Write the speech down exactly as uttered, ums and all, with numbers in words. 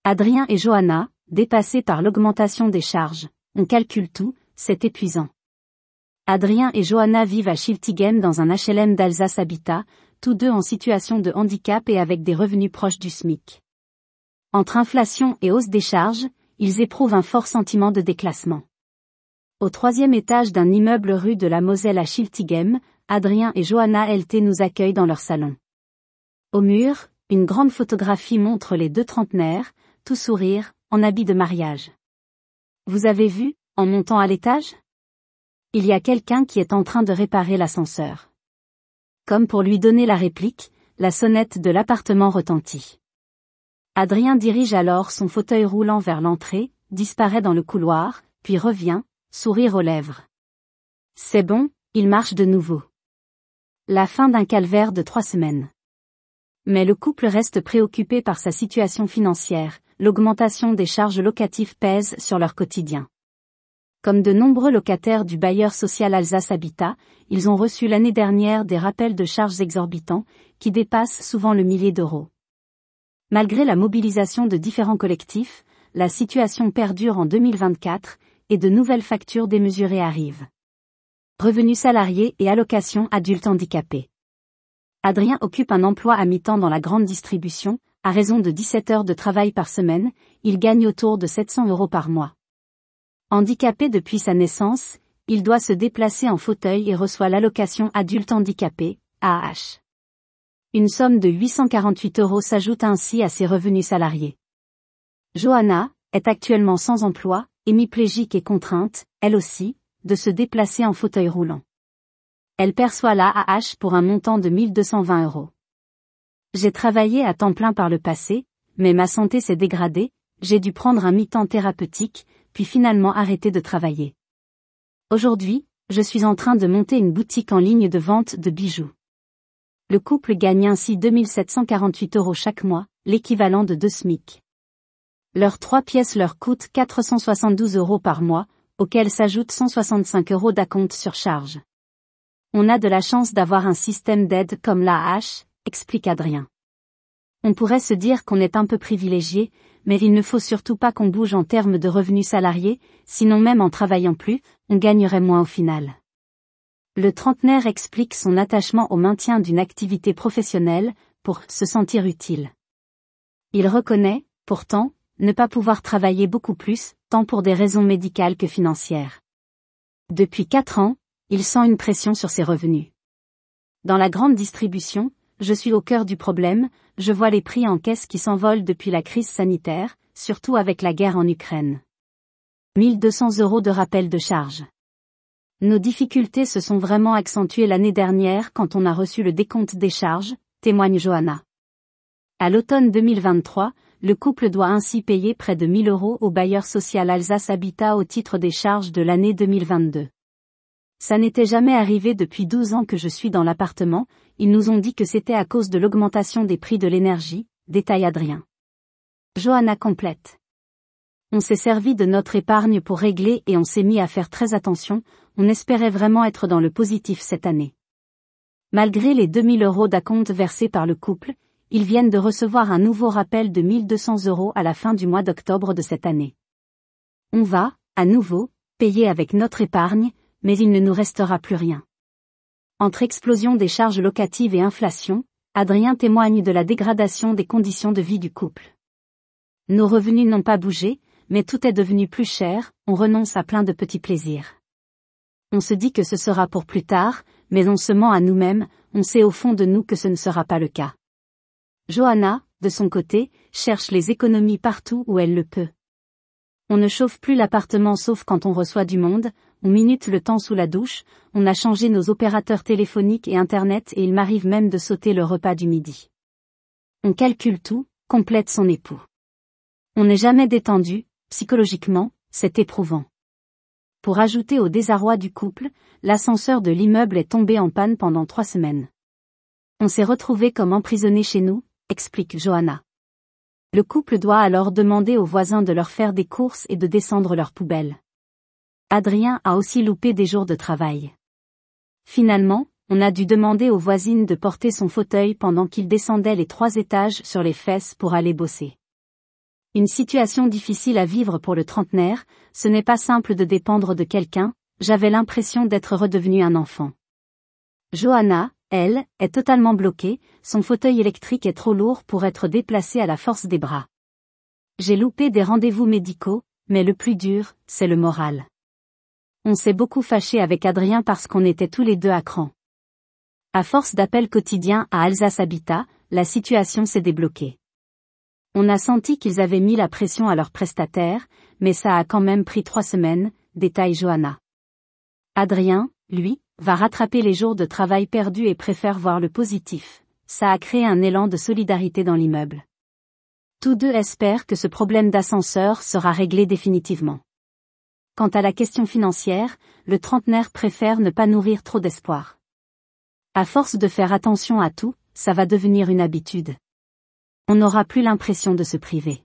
Adrien et Johanna, dépassés par l'augmentation des charges, on calcule tout, c'est épuisant. Adrien et Johanna vivent à Schiltigheim dans un H L M d'Alsace Habitat, tous deux en situation de handicap et avec des revenus proches du SMIC. Entre inflation et hausse des charges, ils éprouvent un fort sentiment de déclassement. Au troisième étage d'un immeuble rue de la Moselle à Schiltigheim, Adrien et Johanna L T nous accueillent dans leur salon. Au mur, une grande photographie montre les deux trentenaires, tout sourire, en habit de mariage. Vous avez vu, en montant à l'étage ? Il y a quelqu'un qui est en train de réparer l'ascenseur. Comme pour lui donner la réplique, la sonnette de l'appartement retentit. Adrien dirige alors son fauteuil roulant vers l'entrée, disparaît dans le couloir, puis revient, sourire aux lèvres. C'est bon, il marche de nouveau. La fin d'un calvaire de trois semaines. Mais le couple reste préoccupé par sa situation financière, l'augmentation des charges locatives pèse sur leur quotidien. Comme de nombreux locataires du bailleur social Alsace Habitat, ils ont reçu l'année dernière des rappels de charges exorbitants, qui dépassent souvent le millier d'euros. Malgré la mobilisation de différents collectifs, la situation perdure en deux mille vingt-quatre, et de nouvelles factures démesurées arrivent. Revenus salariés et allocations adultes handicapés. Adrien occupe un emploi à mi-temps dans la grande distribution, à raison de dix-sept heures de travail par semaine, il gagne autour de sept cents euros par mois. Handicapé depuis sa naissance, il doit se déplacer en fauteuil et reçoit l'allocation adulte handicapé, A H. Une somme de huit cent quarante-huit euros s'ajoute ainsi à ses revenus salariés. Johanna est actuellement sans emploi, hémiplégique et contrainte, elle aussi, de se déplacer en fauteuil roulant. Elle perçoit l'A H pour un montant de mille deux cent vingt euros. J'ai travaillé à temps plein par le passé, mais ma santé s'est dégradée, j'ai dû prendre un mi-temps thérapeutique, puis finalement arrêter de travailler. Aujourd'hui, je suis en train de monter une boutique en ligne de vente de bijoux. Le couple gagne ainsi deux mille sept cent quarante-huit euros chaque mois, l'équivalent de deux SMIC. Leurs trois pièces leur coûtent quatre cent soixante-douze euros par mois, auxquels s'ajoutent cent soixante-cinq euros d'acompte sur charge. On a de la chance d'avoir un système d'aide comme l'A H, explique Adrien. On pourrait se dire qu'on est un peu privilégié, mais il ne faut surtout pas qu'on bouge en termes de revenus salariés, sinon même en travaillant plus, on gagnerait moins au final. Le trentenaire explique son attachement au maintien d'une activité professionnelle, pour se sentir utile. Il reconnaît, pourtant, ne pas pouvoir travailler beaucoup plus, tant pour des raisons médicales que financières. Depuis quatre ans, il sent une pression sur ses revenus. Dans la grande distribution, je suis au cœur du problème, je vois les prix en caisse qui s'envolent depuis la crise sanitaire, surtout avec la guerre en Ukraine. mille deux cents euros de rappel de charge. Nos difficultés se sont vraiment accentuées l'année dernière quand on a reçu le décompte des charges, témoigne Johanna. À l'automne deux mille vingt-trois, le couple doit ainsi payer près de mille euros au bailleur social Alsace Habitat au titre des charges de l'année deux mille vingt-deux. Ça n'était jamais arrivé depuis douze ans que je suis dans l'appartement, ils nous ont dit que c'était à cause de l'augmentation des prix de l'énergie, détaille Adrien. Johanna complète. On s'est servi de notre épargne pour régler et on s'est mis à faire très attention, on espérait vraiment être dans le positif cette année. Malgré les deux mille euros d'acompte versés par le couple, ils viennent de recevoir un nouveau rappel de mille deux cents euros à la fin du mois d'octobre de cette année. On va, à nouveau, payer avec notre épargne, mais il ne nous restera plus rien. Entre explosion des charges locatives et inflation, Adrien témoigne de la dégradation des conditions de vie du couple. Nos revenus n'ont pas bougé, mais tout est devenu plus cher, on renonce à plein de petits plaisirs. On se dit que ce sera pour plus tard, mais on se ment à nous-mêmes, on sait au fond de nous que ce ne sera pas le cas. Johanna, de son côté, cherche les économies partout où elle le peut. On ne chauffe plus l'appartement sauf quand on reçoit du monde, on minute le temps sous la douche, on a changé nos opérateurs téléphoniques et internet et il m'arrive même de sauter le repas du midi. On calcule tout, complète son époux. On n'est jamais détendu, psychologiquement, c'est éprouvant. Pour ajouter au désarroi du couple, l'ascenseur de l'immeuble est tombé en panne pendant trois semaines. On s'est retrouvés comme emprisonnés chez nous, explique Johanna. Le couple doit alors demander aux voisins de leur faire des courses et de descendre leurs poubelles. Adrien a aussi loupé des jours de travail. Finalement, on a dû demander aux voisines de porter son fauteuil pendant qu'il descendait les trois étages sur les fesses pour aller bosser. Une situation difficile à vivre pour le trentenaire, ce n'est pas simple de dépendre de quelqu'un, j'avais l'impression d'être redevenue un enfant. Johanna, elle, est totalement bloquée, son fauteuil électrique est trop lourd pour être déplacé à la force des bras. J'ai loupé des rendez-vous médicaux, mais le plus dur, c'est le moral. On s'est beaucoup fâché avec Adrien parce qu'on était tous les deux à cran. À force d'appels quotidiens à Alsace Habitat, la situation s'est débloquée. On a senti qu'ils avaient mis la pression à leurs prestataires, mais ça a quand même pris trois semaines, détaille Johanna. Adrien, lui, va rattraper les jours de travail perdus et préfère voir le positif. Ça a créé un élan de solidarité dans l'immeuble. Tous deux espèrent que ce problème d'ascenseur sera réglé définitivement. Quant à la question financière, le trentenaire préfère ne pas nourrir trop d'espoir. À force de faire attention à tout, ça va devenir une habitude. On n'aura plus l'impression de se priver.